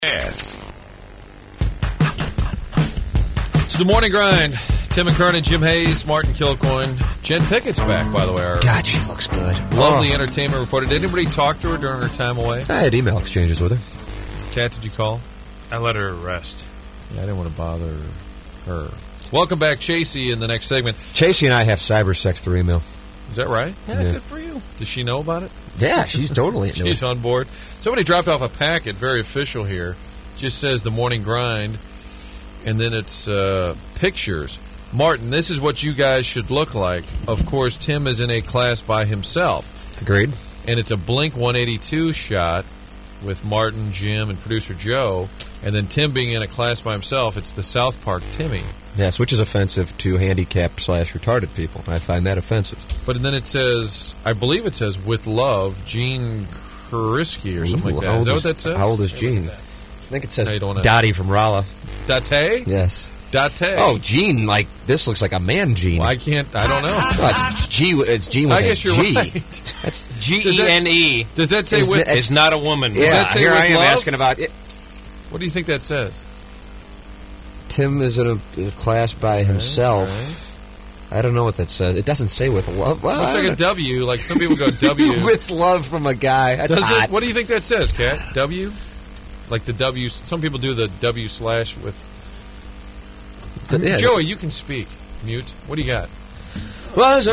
Yes. It's the morning grind. Tim McKernan, Jim Hayes, Martin Kilcoyne. Jen Pickett's back, by the way. God, she looks good. Lovely entertainment reporter. Did anybody talk to her during her time away? I had email exchanges with her. Kat, did you call? I let her rest. Yeah, I didn't want to bother her. Welcome back, Chasey, in the next segment. Chasey and I have cyber sex through email. Is that right? Yeah, good for you. Does she know about it? Yeah, she's totally into She's it. on board. Somebody dropped off a packet, very official here. Just says the morning grind, and then it's pictures. Martin, this is what you guys should look like. Of course, Tim is in a class by himself. Agreed. And it's a Blink 182 shot with Martin, Jim, and producer Joe. And then Tim being in a class by himself, it's the South Park Timmy. Yes, which is offensive to handicapped/retarded people. I find that offensive. But then it says, I believe it says, with love, Gene Kuriski or something like that. Is that what that says? How old is Gene? I think it says Dottie from Rolla. Date? Yes. Date. Oh, Gene, like, this looks like a man Gene. Well, I don't know. Well, it's Gene with I guess you're G. right. That's Gene. Does that say with... It's not a woman. Yeah, Does that say here with I am love? asking about it. What do you think that says? Tim is in a class by himself. Right. I don't know what that says. It doesn't say with love. Well, Looks like a W. Like some people go W. with love from a guy. That's hot. What do you think that says, Kat? W? Like the W. Some people do the W/ with... Yeah. Joey, you can speak. Mute. What do you got? Well,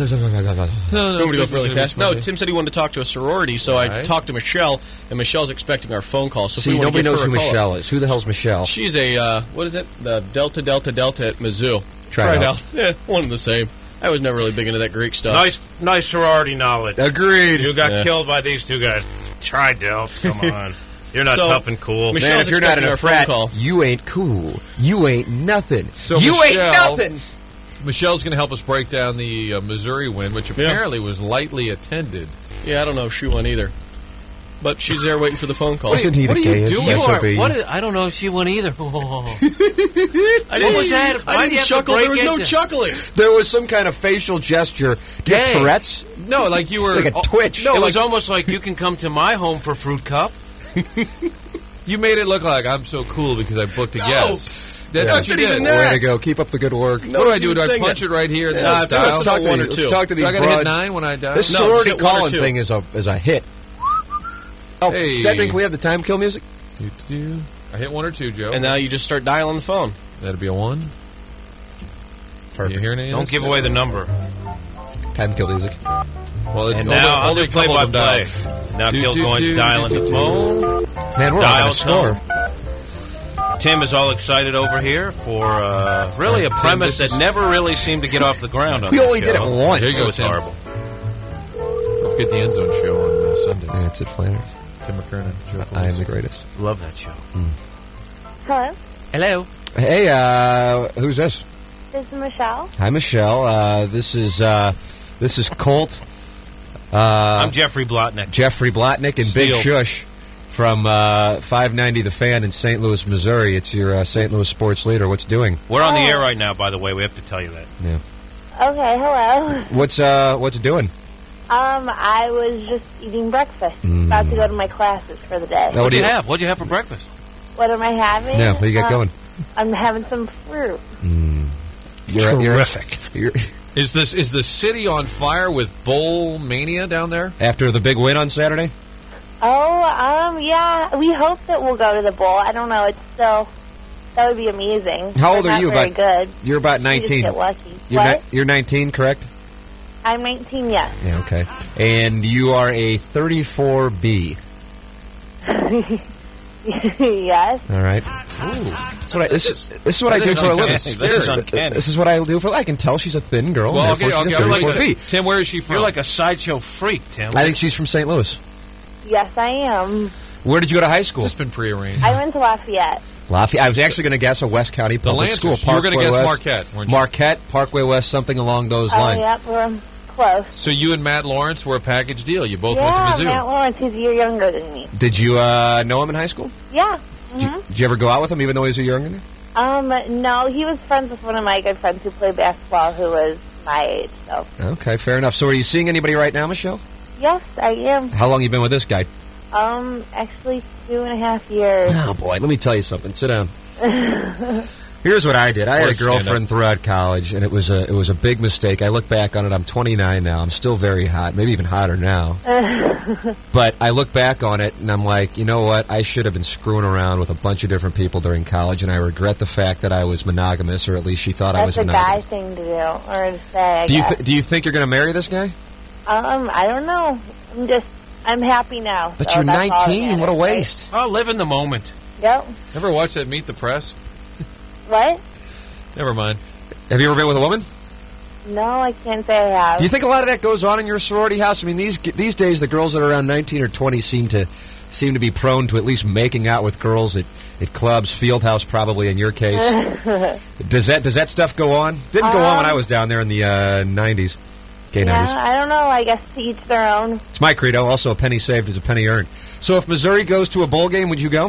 Nobody goes really fast. No, Tim said he wanted to talk to a sorority, so I Right. talked to Michelle, and Michelle's expecting our phone call. So if See, we want nobody to give knows her who a call. Michelle is. Who the hell's Michelle? She's a, what is it? The Delta at Mizzou. Try it out. Yeah, one and the same. I was never really big into that Greek stuff. Nice sorority knowledge. Agreed. You got killed by these two guys. Try Delts. Come on. You're not So, tough and cool. Michelle- Man, Michelle's if you're not in expecting a our phone frat, call. you ain't cool. You ain't nothing. So you ain't Michelle- nothing. Michelle's going to help us break down the Missouri win, which apparently was lightly attended. Yeah, I don't know if she won either. But she's there waiting for the phone call. Isn't he what the are you gayest doing? SOB? I don't know if she won either. I didn't, What was that? Why I do you didn't have to chuckle. break There was no into- chuckling. There was some kind of facial gesture. Do you have Gay. Tourette's? No, like you were... Like a twitch. No, It like was almost like you can come to my home for fruit cup. you made it look like I'm so cool because I booked a guest. That's No, what it's you not did. even What that. Way to go. Keep up the good work. No, do I it's do? even Do I saying punch that. it right here in Yeah, that style? let's talk to one or these- two. Let's talk to Do I these got to hit broads. 9 when I die? This No, sorority just hit one or calling two. thing is a hit. Oh, Hey. Stephen, can we have the time kill music? I hit 1 or 2, Joe. And now you just start dialing the phone. That'd be a 1. Perfect. You hearing any of Don't this? give away the number. Time kill music. Well, And now I'll do play-by-play. Now Kilcoyne's dialing the phone. Man, we're Dial all going to score. Tim is all excited over here for really a Tim, premise this that is- never really seemed to get off the ground on We this only did it show. once. Here you go, It's Tim. horrible. Don't forget the End Zone show on Sundays. And it's at Flanders. Tim McKernan, Joe I am Police. the greatest. Love that show. Hello, Hello. Hey, who's this? this is Michelle. Hi, Michelle. This is Colt. I'm Jeffrey Blotnick. Jeffrey Blotnick and Big Steele. Shush from 590 The Fan in St. Louis, Missouri. It's your St. Louis sports leader. What's doing? We're on the Oh. air right now, by the way. We have to tell you that. Yeah. Okay, hello. What's doing? I was just eating breakfast. About to go to my classes for the day. Oh, What'd you have? What'd you have for breakfast? What am I having? Yeah, what do you got going? I'm having some fruit. Terrific. You're, Is the city on fire with bowl mania down there? after the big win on Saturday? Oh, yeah. We hope that we'll go to the bowl. I don't know. It's still... That would be amazing. How old We're are not you? Very good. You're about We just 19. get lucky. You're, What? you're 19, correct? I'm 19, yes. Yeah, okay. And you are a 34B. Yes. All right. That's what I, this is what I That do is for a uncanny. living. This is uncanny. This is what I do for. I can tell she's a thin girl. Well, and therefore okay, she's a I'd like 34B. to, Tim, where is she from? You're like a sideshow freak, Tim. I think she's from St. Louis. Yes, I am. Where did you go to high school? It's just been prearranged. I went to Lafayette. Lafayette. I was actually going to guess a West County public Lancers. school. You were gonna Parkway guess West. Marquette, weren't you? Marquette, Parkway West, something along those lines. Oh, yep, we're close. So you and Matt Lawrence were a package deal. You both Yeah, went to Mizzou. Matt Lawrence, he's a year younger than me. Did you know him in high school? Yeah. Did you ever go out with him, even though he was a year younger than you? No, he was friends with one of my good friends who played basketball who was my age, so. Okay, fair enough. So are you seeing anybody right now, Michelle? Yes, I am. How long you been with this guy? Actually 2.5 years. Oh, boy. Let me tell you something. Sit down. Here's what I did. I had a girlfriend throughout college, and it was a big mistake. I look back on it. I'm 29 now. I'm still very hot, maybe even hotter now. But I look back on it, and I'm like, you know what? I should have been screwing around with a bunch of different people during college, and I regret the fact that I was monogamous, or at least she thought I was monogamous. That's a guy thing to do, or to say, I guess. Do you think you're going to marry this guy? I don't know. I'm happy now. But so you're 19. What a waste. Oh, live in the moment. Yep. Ever watch that Meet the Press? What? Never mind. Have you ever been with a woman? No, I can't say I have. Do you think a lot of that goes on in your sorority house? I mean, these days, the girls that are around 19 or 20 seem to be prone to at least making out with girls at clubs, field house probably in your case. Does that stuff go on? Didn't go on when I was down there in the 90s. Gay 90s. Yeah, I don't know. I guess to each their own. It's my credo. Also, a penny saved is a penny earned. So if Missouri goes to a bowl game, would you go?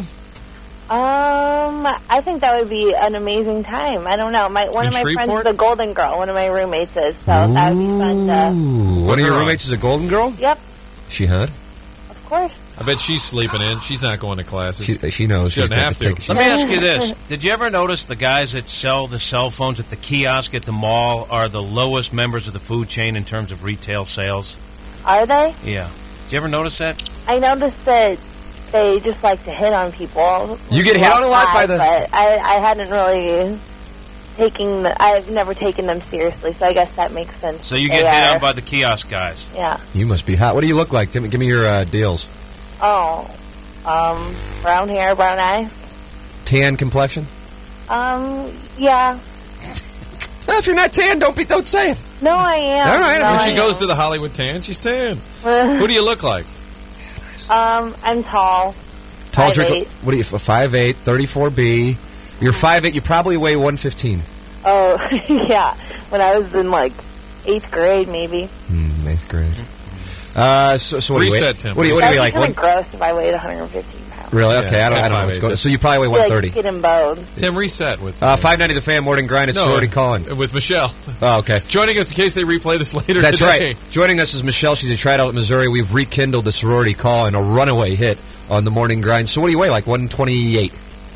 I think that would be an amazing time. I don't know. One of my friends is a Golden Girl. One of my roommates is, so that would be fun to... One of your roommates is a Golden Girl? Yep. She hot? Of course. I bet she's sleeping in. She's not going to classes. She knows. She doesn't have to. Let me ask you this. Did you ever notice the guys that sell the cell phones at the kiosk at the mall are the lowest members of the food chain in terms of retail sales? Are they? Yeah. Did you ever notice that? I noticed that they just like to hit on people. You get hit on a lot by the... But I hadn't really I've never taken them seriously, so I guess that makes sense. So you get hit on by the kiosk guys? Yeah. You must be hot. What do you look like? Give me your deals. Oh, brown hair, brown eyes. Tan complexion? Yeah. Well, if you're not tan, don't say it. No, I am. All right. When she goes to the Hollywood tan, she's tan. Who do you look like? I'm tall. Tall 5'8". What are you, 5'8", 34B? You're 5'8", you probably weigh 115. Oh, yeah. When I was in, 8th grade, maybe. 8th grade. So what do you weigh? Tim. What do you That'd like? Be kind of gross if I weighed 115 pounds. Really? Okay, Yeah, I don't know what's going on. So you probably weigh 130. Skin and bone. Tim, reset with... 590 The Fan, Morning Grind, it's sorority calling. With Michelle. Oh, okay. Joining us in case they replay this later That's today. right. Joining us is Michelle. She's a tried out at Missouri. We've rekindled the sorority call and a runaway hit on the Morning Grind. So what do you weigh, 128?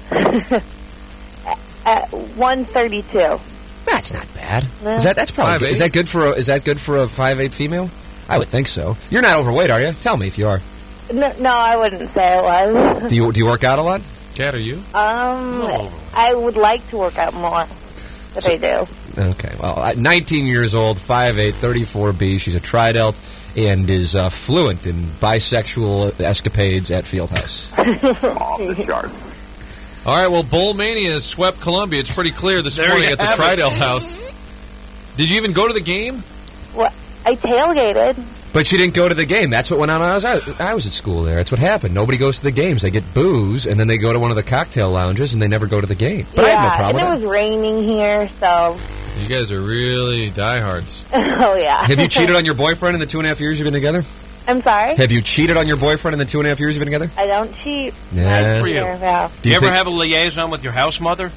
At 132. That's not bad. No. That's probably good. 5'8"? Is that good for a 5'8" female? I would think so. You're not overweight, are you? Tell me if you are. No, I wouldn't say it was. Do you work out a lot? Kat, are you? I would like to work out more, but I do. Okay, well, 19 years old, 5'8", 34B. She's a tri-delt and is fluent in bisexual escapades at Fieldhouse. Off the charts. All right, well, Bowl Mania has swept Columbia. It's pretty clear this morning at the Tridel House. Did you even go to the game? Well, I tailgated. But she didn't go to the game. That's what went on when I was at school there. That's what happened. Nobody goes to the games. They get booze, and then they go to one of the cocktail lounges, and they never go to the game. But I have no problem with and it was raining here, so... You guys are really diehards. Oh, yeah. Have you cheated on your boyfriend in the 2.5 years you've been together? I'm sorry? Have you cheated on your boyfriend in the 2.5 years you've been together? I don't cheat. Yeah. Good for you. Yeah. Do you ever have a liaison with your house mother?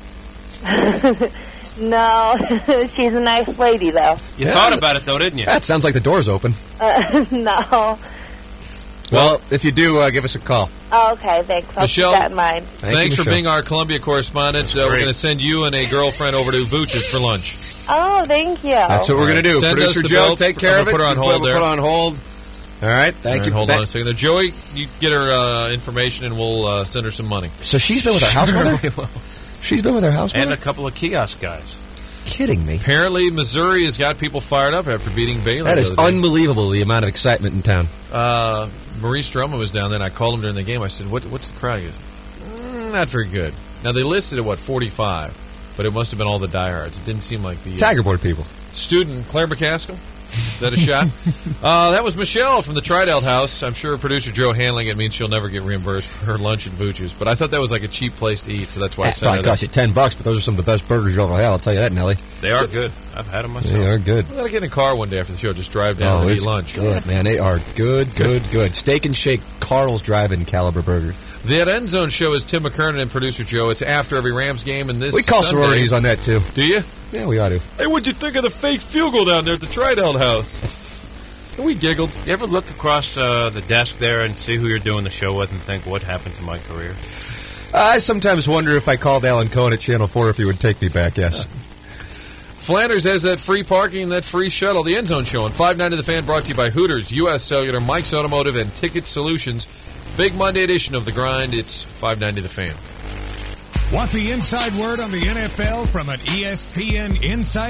No. She's a nice lady, though. You thought about it, though, didn't you? That sounds like the door's open. No. Well, if you do, give us a call. Oh, okay, thanks. I'll Michelle, keep that in mind. Thanks for being our Columbia correspondent. We're going to send you and a girlfriend over to Vooch's for lunch. Oh, thank you. That's what we're going to do. Send Producer us the Joe, bill. take care of it. Put her on hold there. Put on hold. All right, thank you. Hold on a second. Now, Joey, you get her information, and we'll send her some money. So she's been with her house mother? She's been with her house mother? And a couple of kiosk guys. Kidding me. Apparently, Missouri has got people fired up after beating Baylor. That is unbelievable, the amount of excitement in town. Maurice Drummond was down there, and I called him during the game. I said, what's the crowd? He goes, not very good. Now, they listed at, 45, but it must have been all the diehards. It didn't seem like the... Tiger Board people. Student, Claire McCaskill. Is that a shot? That was Michelle from the Tridel House. I'm sure producer Joe handling it means she'll never get reimbursed for her lunch at Vooch's. But I thought that was like a cheap place to eat, so that's why I sent it. It cost you $10, but those are some of the best burgers you'll ever have. I'll tell you that, Nelly. They are good. I've had them myself. They are good. We got to get in a car one day after the show, just drive down and eat lunch. Good, man. They are good. Steak and Shake, Carl's Drive-In caliber burgers. That End Zone show is Tim McKernan and producer Joe. It's after every Rams game, and this we call Sunday, sororities on that, too. Do you? Yeah, we ought to. Hey, what'd you think of the fake field goal down there at the Tridel House? We giggled. You ever look across the desk there and see who you're doing the show with and think, what happened to my career? I sometimes wonder if I called Alan Cohen at Channel 4 if he would take me back, yes. Flanders has that free parking, that free shuttle. The End Zone Show on 590 The Fan, brought to you by Hooters, U.S. Cellular, Mike's Automotive, and Ticket Solutions. Big Monday edition of The Grind. It's 590 The Fan. Want the inside word on the NFL from an ESPN Insider?